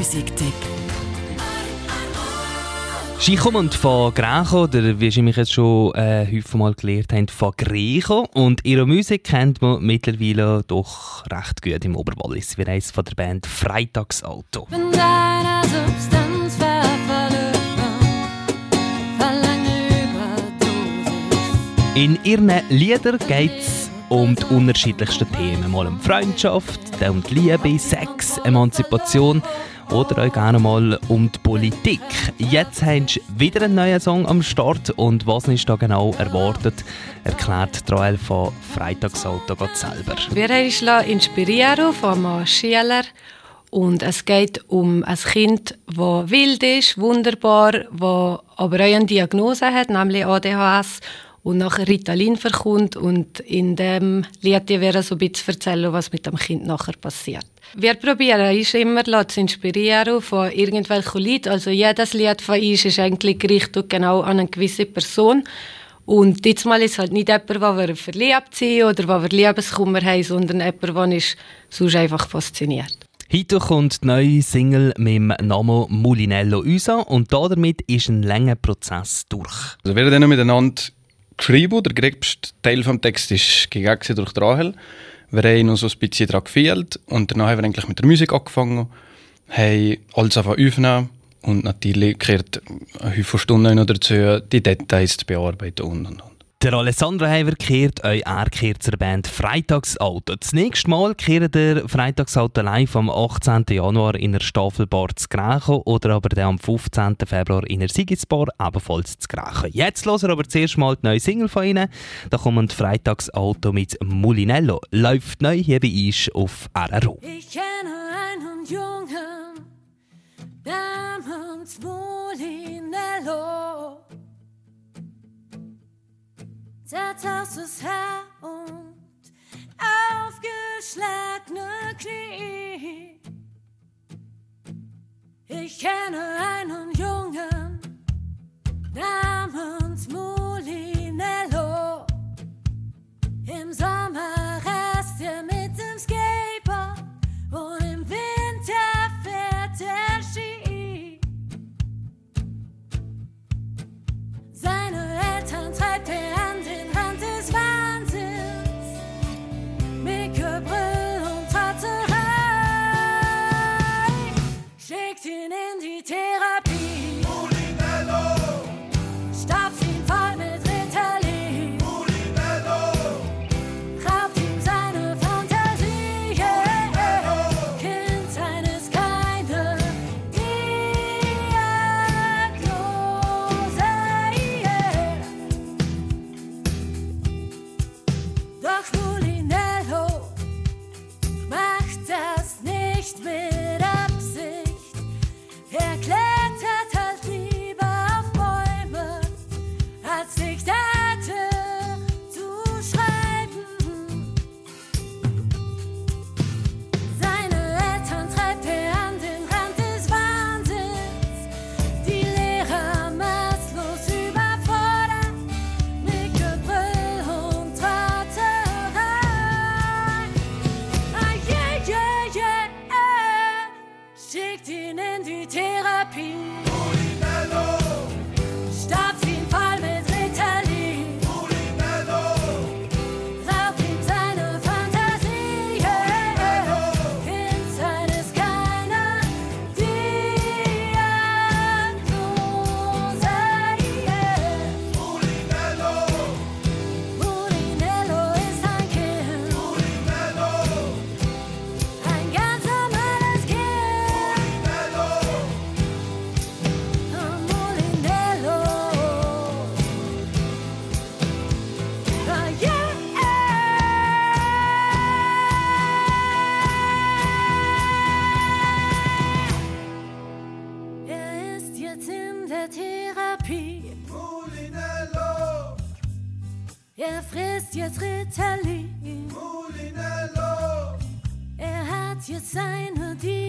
Musiktipp. Sie kommen von Greco, oder wie Sie mich jetzt schon häufig mal gelernt haben, von Greco. Und ihre Musik kennt man mittlerweile doch recht gut im Oberwallis. Wir heißen von der Band Freitagsauto. Bin deiner Substanz verloren, verlange Überdosis. In ihren Liedern geht es um die unterschiedlichsten Themen. Mal um Freundschaft, dann um die Liebe, Sex, Emanzipation oder auch gerne mal um die Politik. Jetzt haben sie wieder einen neuen Song am Start und was ist da genau erwartet, erklärt Joel von Freitagsauto Gott selber. Wir haben uns inspirieren von einem Schüler und es geht um ein Kind, das wild ist, wunderbar, das aber auch eine Diagnose hat, nämlich ADHS und nachher Ritalin verkommt und in dem Lied wir so ein bisschen erzählen, was mit dem Kind nachher passiert. Wir probieren uns immer zu inspirieren von irgendwelchen Liedern. Also jedes Lied von uns ist eigentlich gerichtet genau an eine gewisse Person. Und diesmal ist es halt nicht jemand, wo wir verliebt sind oder wo wir Liebeskummer haben, sondern jemand, der uns sonst einfach fasziniert. Heute kommt die neue Single mit dem Namen Mulinello raus und damit ist ein langer Prozess durch. Also wir haben dann miteinander geschrieben. Der gröbste Teil des Textes ist gegeben durch Rahel. Wir haben noch so ein bisschen daran gefehlt und danach haben wir eigentlich mit der Musik angefangen, haben alles aufgenommen und natürlich gehört eine Haufen Stunden noch dazu, die Details zu bearbeiten und. Der Alessandro Heiver kehrt euch zur Band Freitagsauto. Das nächste Mal kehrt der Freitagsauto live am 18. Januar in der Staffelbar zu Greco oder aber dann am 15. Februar in der Sigisbar, ebenfalls zu Greco. Jetzt hören wir aber zuerst mal die neue Single von ihnen. Da kommt Freitagsauto mit Mulinello. Läuft neu hier bei uns auf RRO. Ich kenne einen Jungen namens Mulinello. Zerzaustes Haar und aufgeschlagene Knie. Ich kenne einen Jungen namens Mulinello. Im Sommer rast er mit dem Skateboard und im Winter fährt er Ski. Seine Eltern treibt er an den Rand des Wahnsinns, Make-up-Brill und Taterei, schickt ihn in die Therapie. Mulinello, stopft ihn voll mit Ritalin. Mulinello, raubt ihm seine Fantasie. Kind seines keine Diagnose. Doch Mulinello macht das nicht mit Absicht. Er klettert halt lieber auf Bäume, als Diktate zu schreiben. Seine Eltern treibt er an den Rand des Wahnsinns, die Lehrer maßlos überfordert, Make-up-Brill und Taterei. Ah, yeah, yeah, yeah, schickt ihn in die Therapie. Mulinello, stopft ihn voll mit Ritalin. Mulinello, raubt ihm seine Fantasie. Kind seines keiner Diagnose. Mulinello ist ein Kind. Ein ganz normales Kind. Mulinello. Ah, yeah. Er ist jetzt in der Therapie. Mulinello. Er frisst jetzt Ritalin. Mulinello. Er hat jetzt seine Diagnose.